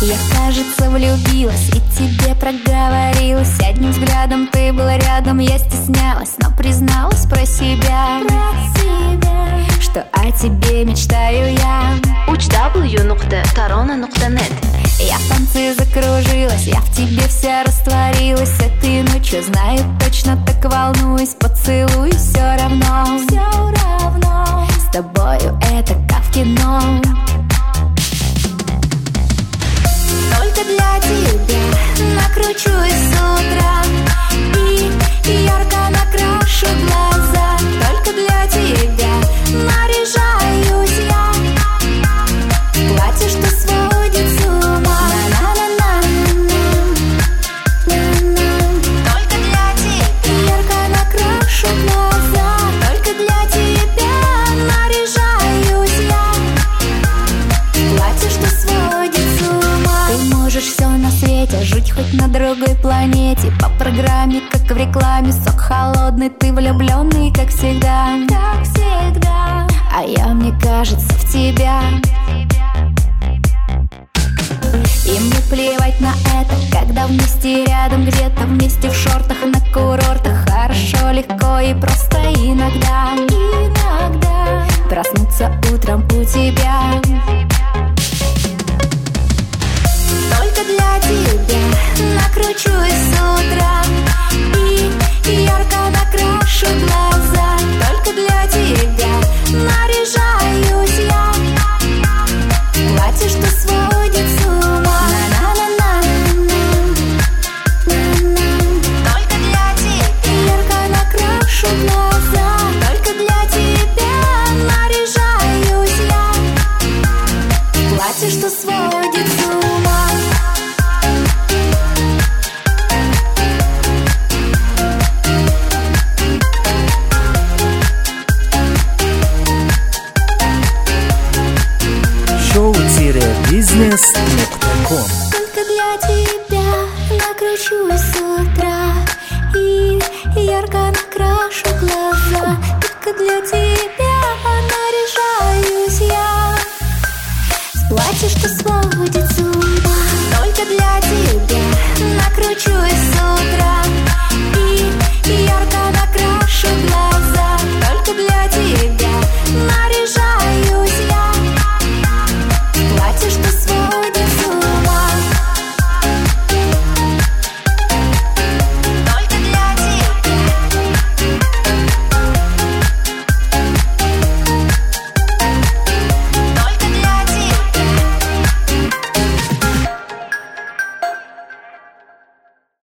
Я, кажется, влюбилась и тебе проговорилась. Одним взглядом ты была рядом, я стеснялась, но призналась про себя, что о тебе мечтаю я. www.tarona.net. Я в танце закружилась, я в тебе вся растворилась. Этой ночью, знаю точно, так волнуюсь. Поцелуй все равно, с тобою это как в кино. Только для тебя накручусь с утра и ярко накрашу глаза. Только для тебя наряжаюсь я, платье, что сводит с ума. Только для тебя ярко накрашу глаза. Только для тебя наряжаюсь я, платье, что сводит с ума. Ты можешь все на свете, жить хоть на другой планете. По программе, как в рекламе, сок холодный, ты влюбленный, как всегда. А я, мне кажется, в тебя. И мне плевать на это, когда вместе рядом, где-то вместе в шортах на курортах. Хорошо, легко и просто иногда проснуться утром у тебя. Только для тебя накручусь с утра и ярко накрашу глаза. Только для тебя наряжаюсь я, платье, что сводит с ума. Только для тебя ярко накрашу глаза. Только для тебя наряжаюсь я, платье, что сводит с ума. show-business.com. Только для тебя накручусь с утра и ярко накрашу глаза. Только для тебя наряжаюсь я, платье, что